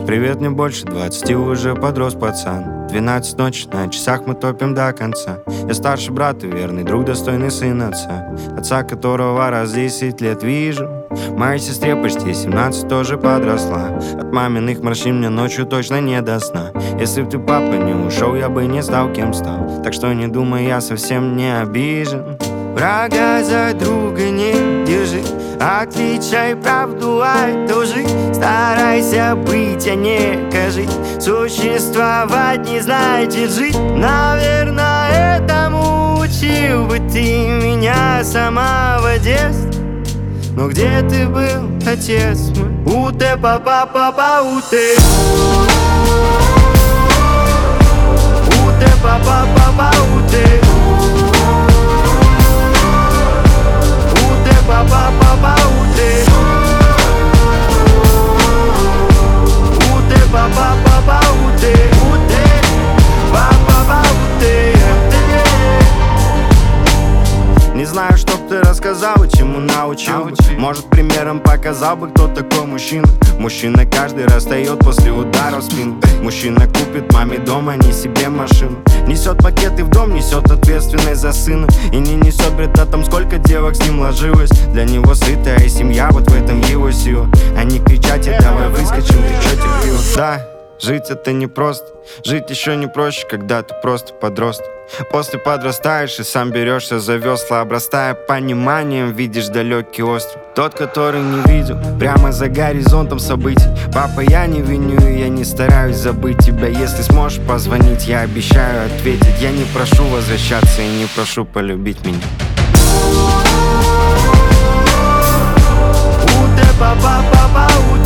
Привет, мне больше 20, уже подрос пацан. 12 ночи, на часах мы топим до конца. Я старший брат и верный друг, достойный сын отца. Отца, которого раз 10 лет вижу. Моей сестре почти 17, тоже подросла. От маминых морщин мне ночью точно не до сна. Если б ты, папа, не ушел, я бы не стал, кем стал. Так что не думай, я совсем не обижен. Врага за друга не держи. Отличай правду от лжи. Старайся быть, а не кажить. Существовать не значит жить. Наверное, этому учил бы ты меня с самого детства. Но где ты был, отец мой? Уте, папа, папа, уте. Уте, папа, папа, уте. Уте, папа, папа, уте. Уте, папа, папа, уте. Уте, папа, папа, уте. Не знаю, что б ты рассказал и чему научил. Может, примером показал бы, кто такой мужчина. Мужчина каждый расстает после удара в спину. Мужчина купит маме дом, а не себе машину. Несет пакеты в дом, несет ответственность за сына. И не несет бред о том, сколько девок с ним ложилось. Для него сытая семья, вот в этом его сила. А не кричать, и давай выскочим, ты чё терпил? Да, жить это непросто. Жить еще не проще, когда ты просто подросток. После подрастаешь и сам берешься за весла. Обрастая пониманием, видишь далекий остров. Тот, который не видел, прямо за горизонтом событий. Папа, я не виню и я не стараюсь забыть тебя. Если сможешь позвонить, я обещаю ответить. Я не прошу возвращаться и не прошу полюбить меня. Уте, папа, папа,